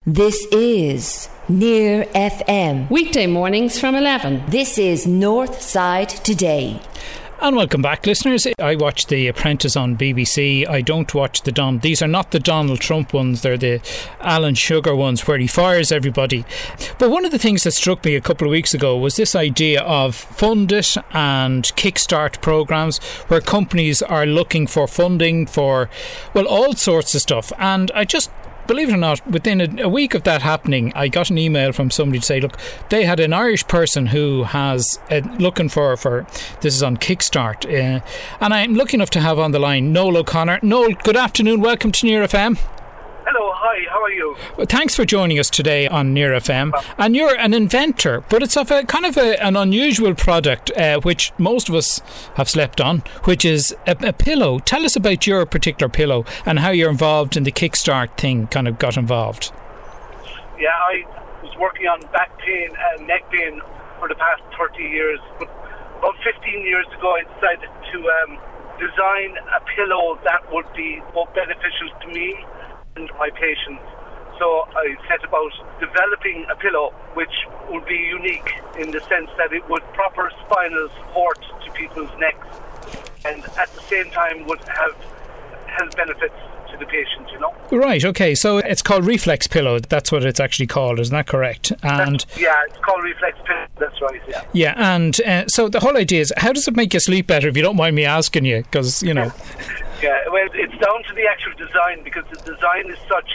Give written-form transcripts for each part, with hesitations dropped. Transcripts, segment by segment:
This is Near FM. Weekday mornings from 11. This is North Side Today. And welcome back, listeners. I watch The Apprentice on BBC. I don't watch these are not the Donald Trump ones, they're the Alan Sugar ones where he fires everybody. But one of the things that struck me a couple of weeks ago was this idea of Fund It and Kickstart programmes where companies are looking for funding for, well, all sorts of stuff. And I just, believe it or not, within a week of that happening, I got an email from somebody to say, look, they had an Irish person who has looking for this is on Kickstart, and I'm lucky enough to have on the line Noel O'Connor. Noel, good afternoon, welcome to Near FM. Hello, hi, how are you? Well, thanks for joining us today on Near FM. And you're an inventor, but it's of a kind of an unusual product which most of us have slept on, which is a pillow. Tell us about your particular pillow and how you're involved in the Kickstart thing, kind of got involved. Yeah, I was working on back pain and neck pain for the past 30 years, but about 15 years ago I decided to design a pillow that would be both beneficial to me and my patients. So I set about developing a pillow which would be unique in the sense that it would proper spinal support to people's necks and at the same time would have health benefits to the patient, you know. Right, okay, so it's called Reflex Pillow, that's what it's actually called, isn't that correct? And yeah, it's called Reflex Pillow, that's right, yeah. Yeah, and so the whole idea is, how does it make you sleep better, if you don't mind me asking you, because, you know... Yeah, well, it's down to the actual design, because the design is such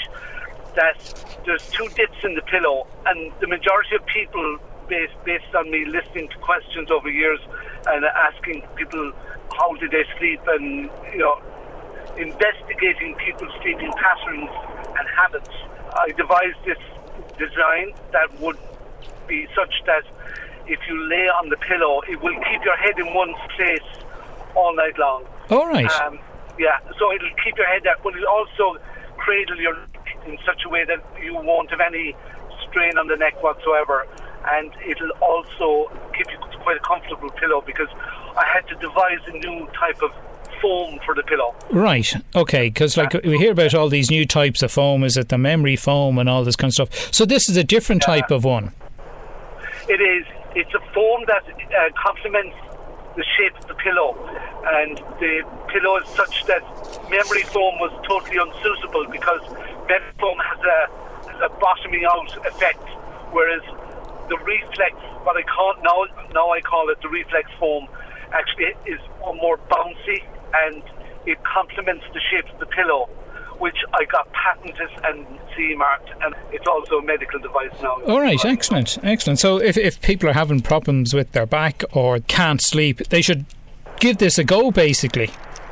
that there's two dips in the pillow, and the majority of people, based on me listening to questions over years and asking people how did they sleep, and you know, investigating people's sleeping patterns and habits, I devised this design that would be such that if you lay on the pillow, it will keep your head in one place all night long. All right. Yeah, so it'll keep your head there, but it'll also cradle your neck in such a way that you won't have any strain on the neck whatsoever, and it'll also give you quite a comfortable pillow, because I had to devise a new type of foam for the pillow. Right, okay, because like we hear about all these new types of foam, is it the memory foam and all this kind of stuff, so this is a different type of one? It is. It's a foam that complements the shape of the pillow, and the pillow is such that memory foam was totally unsuitable, because memory foam has a bottoming out effect, whereas the reflex, what I call now I call it the reflex foam, actually is more bouncy and it complements the shape of the pillow, which I got patented and CE marked, and it's also a medical device now. All right, excellent. So if people are having problems with their back or can't sleep, they should give this a go, basically.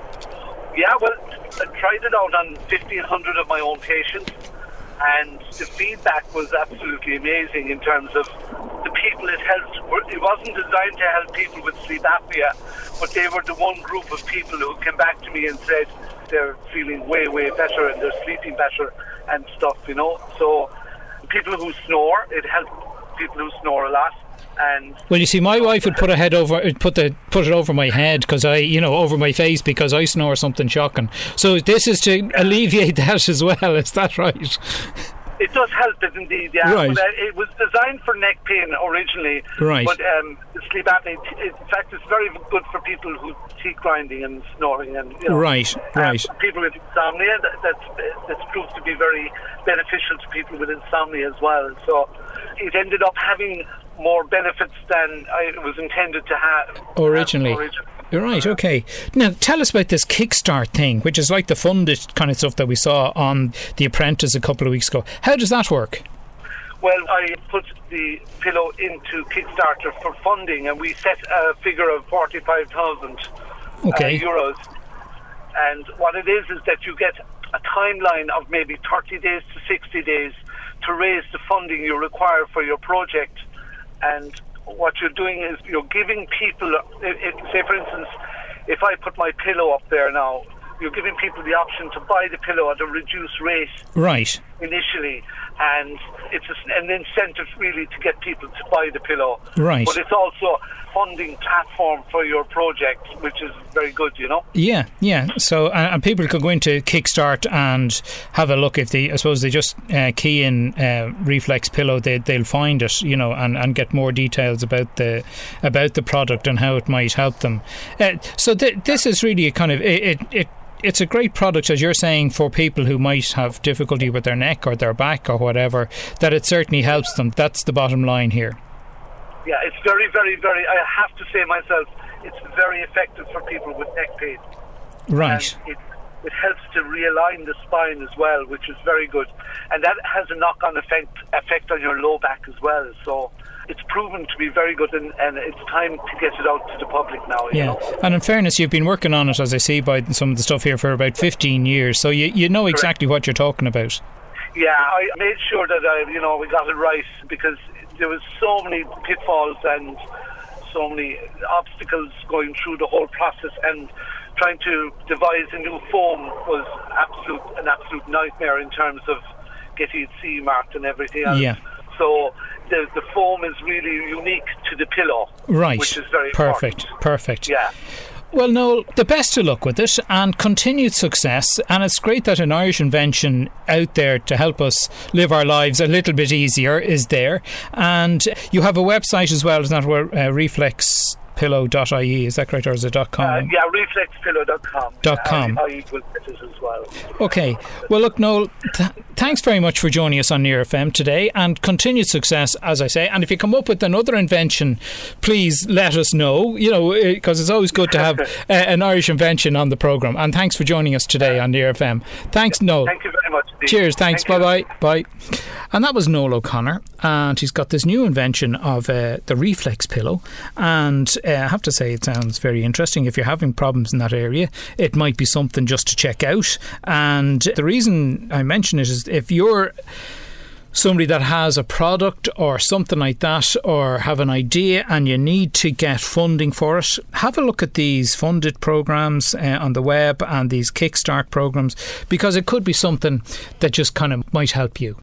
Yeah, well, I tried it out on 1,500 of my own patients, and the feedback was absolutely amazing in terms of the people it helped. It wasn't designed to help people with sleep apnea, but they were the one group of people who came back to me and said they're feeling way, way better and they're sleeping better and stuff, you know. So people who snore, it helps people who snore a lot. And well, you see, my wife would put it over my head, because over my face, because I snore something shocking. So this is to alleviate that as well. Is that right? It does help, indeed. Yeah. Right. But, it was designed for neck pain originally. Right. But sleep apnea, in fact, it's very good for people who teeth grinding and snoring, and Right. People with insomnia. That's proved to be very beneficial to people with insomnia as well. So it ended up having more benefits than it was intended to have originally. Right, okay. Now, tell us about this Kickstart thing, which is like the Fund It kind of stuff that we saw on The Apprentice a couple of weeks ago. How does that work? Well, I put the pillow into Kickstarter for funding, and we set a figure of 45,000 euros. And what it is that you get a timeline of maybe 30 days to 60 days to raise the funding you require for your project. And what you're doing is you're giving people, say for instance, if I put my pillow up there now, you're giving people the option to buy the pillow at a reduced rate. Right. Initially, and it's an incentive really to get people to buy the pillow. Right. But it's also a funding platform for your project, which is very good, you know. Yeah. So, and people could go into Kickstart and have a look. If they, I suppose, they just key in Reflex Pillow, they'll find it, you know, and get more details about the product and how it might help them. So this is really a kind of it's a great product, as you're saying, for people who might have difficulty with their neck or their back or whatever, that it certainly helps them. That's the bottom line here. Yeah, it's very, very, very, I have to say myself, it's very effective for people with neck pain. Right. And it helps to realign the spine as well, which is very good. And that has a knock-on effect on your low back as well. So it's proven to be very good, and it's time to get it out to the public now. You know? And in fairness, you've been working on it, as I see by some of the stuff here, for about 15 years, so you know exactly what you're talking about. Yeah, I made sure that we got it right, because there was so many pitfalls and so many obstacles going through the whole process, and trying to devise a new foam was an absolute nightmare in terms of getting it CE marked and everything else. Yeah. So the foam is really unique to the pillow, right? Which is very perfect. important. Perfect. Yeah. Well, Noel, the best of luck with it and continued success. And it's great that an Irish invention out there to help us live our lives a little bit easier is there. And you have a website as well, isn't that, where reflexpillow.ie, is that correct, or is it .com? Yeah, reflexpillow.com. .com. I will get it as well. Okay. Well, look, Noel, thanks very much for joining us on Near FM today, and continued success, as I say. And if you come up with another invention, please let us know, you know, because it's always good to have an Irish invention on the programme. And thanks for joining us today on Near FM. Thanks, Noel. Thank you very much, Steve. Cheers. Thanks. Bye-bye. Bye. And that was Noel O'Connor, and he's got this new invention of the Reflex Pillow. And I have to say, it sounds very interesting. If you're having problems in that area, it might be something just to check out. And the reason I mention it is, if you're somebody that has a product or something like that, or have an idea and you need to get funding for it, have a look at these funded programs on the web and these Kickstart programs, because it could be something that just kind of might help you.